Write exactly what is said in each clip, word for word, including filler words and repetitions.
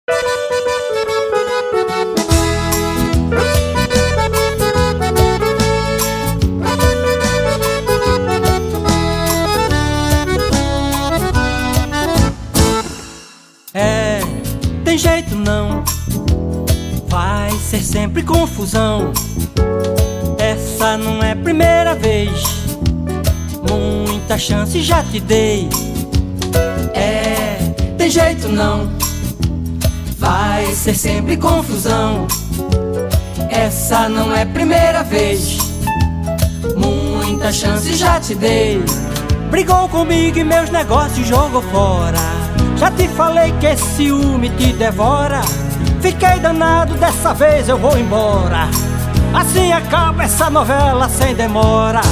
É, tem jeito não, vai ser sempre confusão. Essa não é primeira vez, muita chance já te dei. É, tem jeito não, vai ser sempre confusão. Essa não é primeira vez, muita chance já te dei. Brigou comigo e meus negócios jogou fora. Já te falei que esse ciúme te devora. Fiquei danado, dessa vez eu vou embora. Assim acaba essa novela sem demora.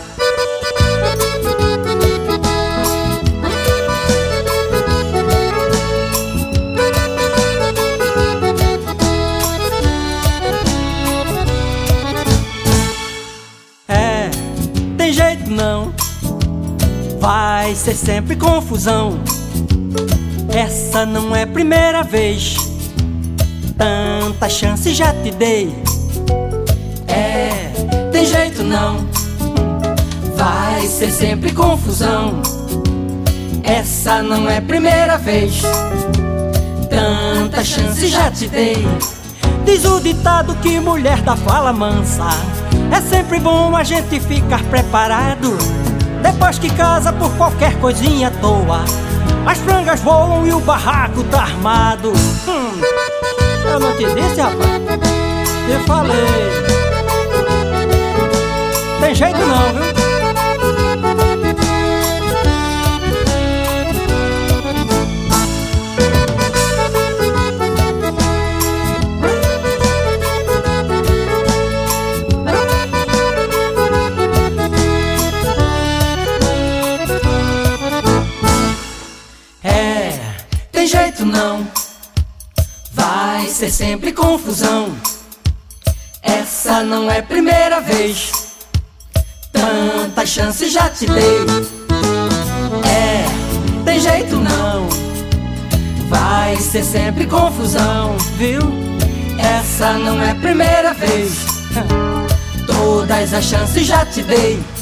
É, tem jeito não, vai ser sempre confusão. Essa não é primeira vez, tanta chance já te dei. É, tem jeito não, vai ser sempre confusão. Essa não é primeira vez, tanta chance já te dei. Diz o ditado que mulher da fala mansa, é sempre bom a gente ficar preparado. Depois que casa por qualquer coisinha à toa, as frangas voam e o barraco tá armado. Hum, eu não te disse, rapaz? Eu falei. Tem jeito não, viu? É, tem jeito não, vai ser sempre confusão. Essa não é primeira vez, tanta chance já te dei. É, tem jeito não, vai ser sempre confusão, viu? Essa não é primeira vez, todas as chances já te dei.